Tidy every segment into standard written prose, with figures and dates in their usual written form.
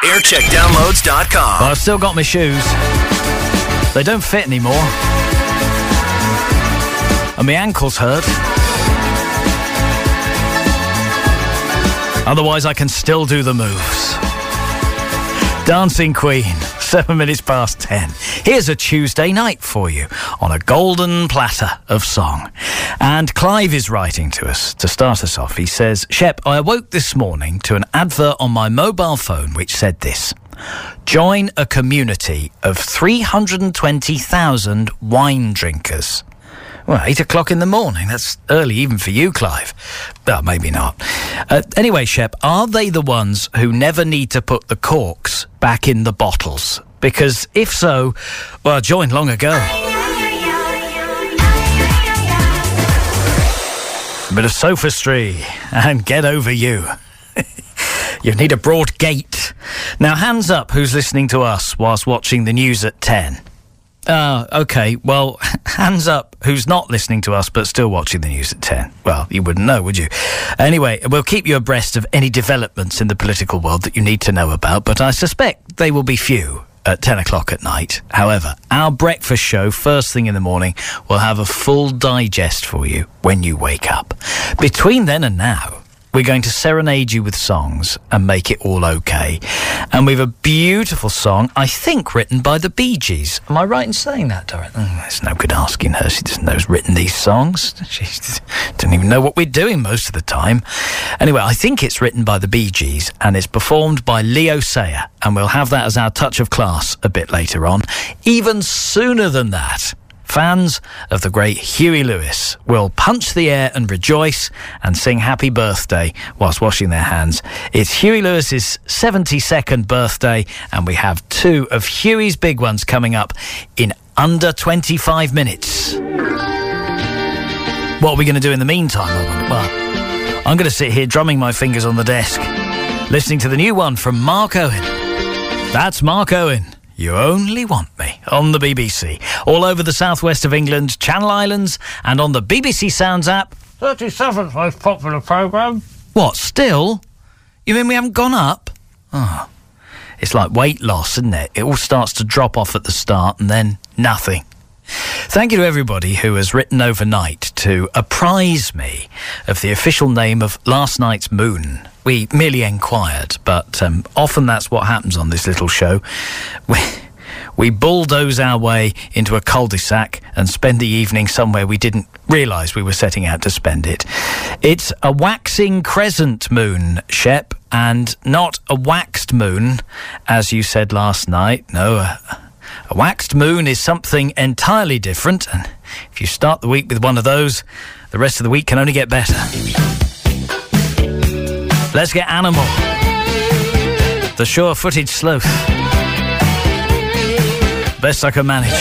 Aircheckdownloads.com. Well, I've still got my shoes. They don't fit anymore. And my ankle's hurt. Otherwise, I can still do the moves. Dancing Queen, 7 minutes past 10. Here's a Tuesday night for you on a golden platter of song. And Clive is writing to us to start us off. He says, Shep, I awoke this morning to an advert on my mobile phone which said this: join a community of 320,000 wine drinkers. Well, 8 o'clock in the morning. That's early even for you, Clive. Well, maybe not. Anyway, Shep, are they the ones who never need to put the corks back in the bottles? Because if so, well, I joined long ago. A bit of sophistry and get over you. You need a broad gate. Now, hands up who's listening to us whilst watching the news at 10. OK, well, hands up who's not listening to us but still watching the news at 10. Well, you wouldn't know, would you? Anyway, we'll keep you abreast of any developments in the political world that you need to know about, but I suspect they will be few at 10 o'clock at night. However, our breakfast show, first thing in the morning, will have a full digest for you when you wake up. Between then and now, we're going to serenade you with songs and make it all okay. And we have a beautiful song, I think, written by the Bee Gees. Am I right in saying that, Dorothy? It's no good asking her. She doesn't know who's written these songs. She doesn't even know what we're doing most of the time. Anyway, I think it's written by the Bee Gees and it's performed by Leo Sayer. And we'll have that as our touch of class a bit later on. Even sooner than that, fans of the great Huey Lewis will punch the air and rejoice and sing happy birthday whilst washing their hands. It's Huey Lewis's 72nd birthday, and we have two of Huey's big ones coming up in under 25 minutes. What are we going to do in the meantime? Well, I'm going to sit here drumming my fingers on the desk, listening to the new one from Mark Owen. That's Mark Owen. You Only Want Me, on the BBC. All over the southwest of England, Channel Islands, and on the BBC Sounds app. 37th most popular programme. What, still? You mean we haven't gone up? Oh, it's like weight loss, isn't it? It all starts to drop off at the start and then nothing. Thank you to everybody who has written overnight to apprise me of the official name of last night's moon. We merely enquired, but often that's what happens on this little show. We bulldoze our way into a cul-de-sac and spend the evening somewhere we didn't realise we were setting out to spend it. It's a waxing crescent moon, Shep, and not a waxed moon, as you said last night. No, a waxed moon is something entirely different, and if you start the week with one of those, the rest of the week can only get better. Let's get Animal, the sure-footed sloth. Best I can manage.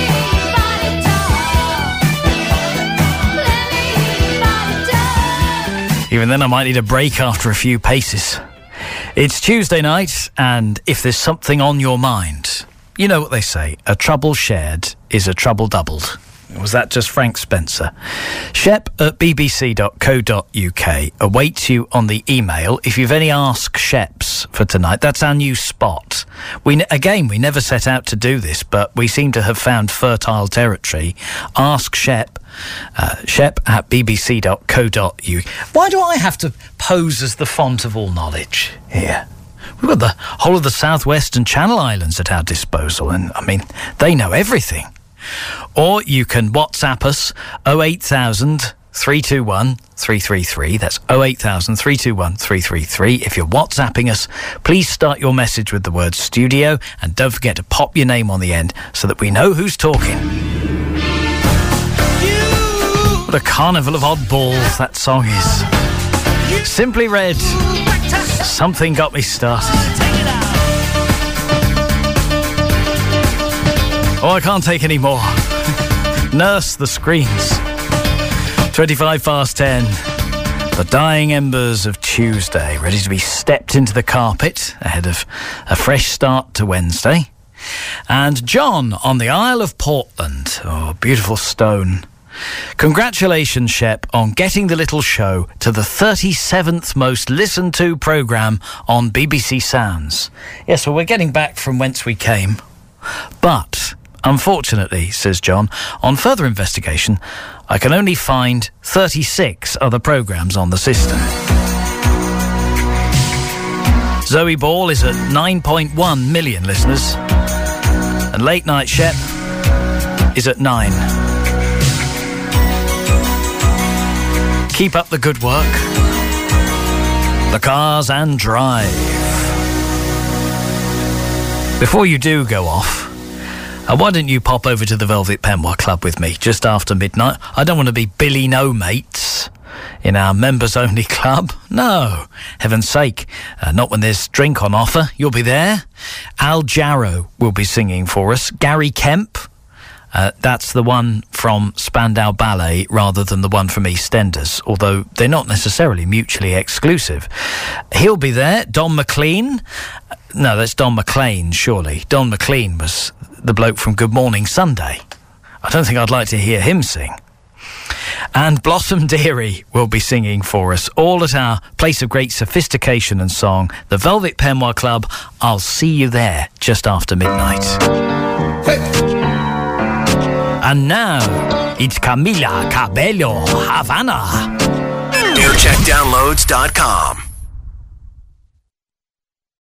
Even then I might need a break after a few paces. It's Tuesday night, and if there's something on your mind, you know what they say, a trouble shared is a trouble doubled. Was that just Frank Spencer? Shep at bbc.co.uk awaits you on the email if you've any Ask Sheps for tonight. That's our new spot. We never set out to do this, but we seem to have found fertile territory. Ask Shep, shep at bbc.co.uk. Why do I have to pose as the font of all knowledge here? We've got the whole of the Southwest and Channel Islands at our disposal, and, I mean, they know everything. Or you can WhatsApp us 08000 321 333. That's 08000 321 333. If you're WhatsApping us, please start your message with the word studio, and don't forget to pop your name on the end so that we know who's talking. What a carnival of oddballs that song is. Simply Red, Something Got Me Started. Oh, I can't take any more. Nurse the screens. 25 past 10. The dying embers of Tuesday, ready to be stepped into the carpet ahead of a fresh start to Wednesday. And John on the Isle of Portland. Oh, beautiful stone. Congratulations, Shep, on getting the little show to the 37th most listened to programme on BBC Sounds. Yes, well, we're getting back from whence we came. But, unfortunately, says John, on further investigation, I can only find 36 other programmes on the system. Zoe Ball is at 9.1 million listeners. And Late Night Shep is at 9. Keep up the good work. The Cars and Drive. Before you do go off, why don't you pop over to the Velvet Penwa Club with me just after midnight? I don't want to be Billy No Mates in our members-only club. No, heaven's sake. Not when there's drink on offer. You'll be there. Al Jarrow will be singing for us. Gary Kemp. That's the one from Spandau Ballet rather than the one from EastEnders, although they're not necessarily mutually exclusive. He'll be there. Don McLean. No, that's Don McLean, surely. Don McLean was the bloke from Good Morning Sunday. I don't think I'd like to hear him sing. And Blossom Dearie will be singing for us, all at our place of great sophistication and song, the Velvet Penwa Club. I'll see you there just after midnight. Hey. And now, it's Camila Cabello, Havana. NewCheckDownloads.com